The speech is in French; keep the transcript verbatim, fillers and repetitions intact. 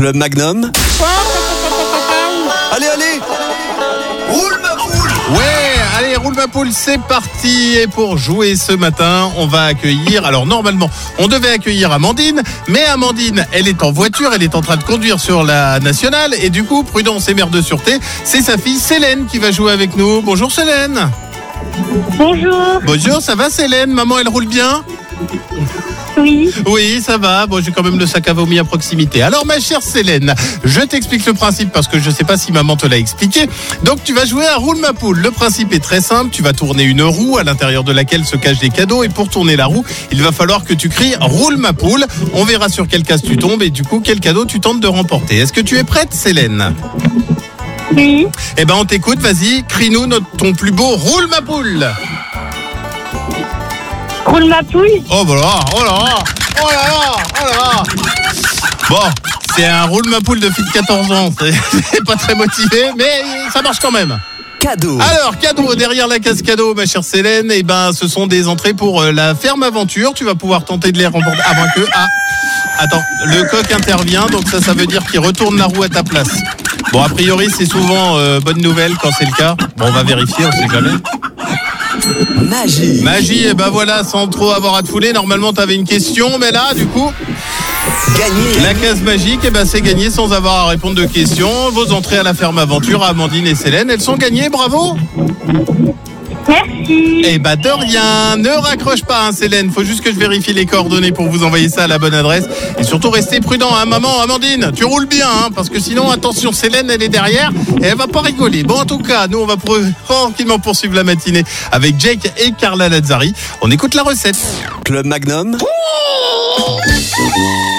Club Magnum. Allez, allez, roule ma poule. Ouais, allez, roule ma poule, c'est parti. Et pour jouer ce matin, on va accueillir, alors normalement, on devait accueillir Amandine, mais Amandine, elle est en voiture, elle est en train de conduire sur la nationale, et du coup, prudence et mère de sûreté, c'est sa fille Célène qui va jouer avec nous. Bonjour Célène. Bonjour. Bonjour, ça va Célène? Maman, elle roule bien? Oui. Oui, ça va. Bon, j'ai quand même le sac à vomi à proximité. Alors, ma chère Célène, je t'explique le principe parce que je ne sais pas si maman te l'a expliqué. Donc, tu vas jouer à Roule ma poule. Le principe est très simple. Tu vas tourner une roue à l'intérieur de laquelle se cachent des cadeaux. Et pour tourner la roue, il va falloir que tu cries Roule ma poule. On verra sur quelle case tu tombes et du coup, quel cadeau tu tentes de remporter. Est-ce que tu es prête, Célène? Oui. Eh ben, on t'écoute. Vas-y, crie-nous notre, ton plus beau Roule ma poule. Roule ma poule. Oh bah là, oh là là, oh là là, oh là là. Bon, c'est un roule ma poule de fille de quatorze ans, c'est, c'est pas très motivé, mais ça marche quand même. Cadeau. Alors, cadeau, derrière la case cadeau, ma chère Célène, eh ben, ce sont des entrées pour la ferme aventure. Tu vas pouvoir tenter de les remporter avant que... Ah, attends, le coq intervient, donc ça, ça veut dire qu'il retourne la roue à ta place. Bon, a priori, c'est souvent euh, bonne nouvelle quand c'est le cas. Bon, on va vérifier, on sait jamais. Magie. Magie, et ben voilà, sans trop avoir à te fouler. Normalement, t'avais une question, mais là, du coup... Gagné. La case magique, et ben c'est gagné sans avoir à répondre de questions. Vos entrées à la ferme aventure à Amandine et Célène, elles sont gagnées, bravo. Merci. Eh ben de rien, ne raccroche pas hein, Célène, faut juste que je vérifie les coordonnées pour vous envoyer ça à la bonne adresse. Et surtout restez prudent, hein, maman, Amandine, tu roules bien, hein, parce que sinon, attention, Célène, elle est derrière et elle va pas rigoler. Bon, en tout cas, nous on va pour... tranquillement poursuivre la matinée avec Jake et Carla Lazzari. On écoute la recette. Club Magnum.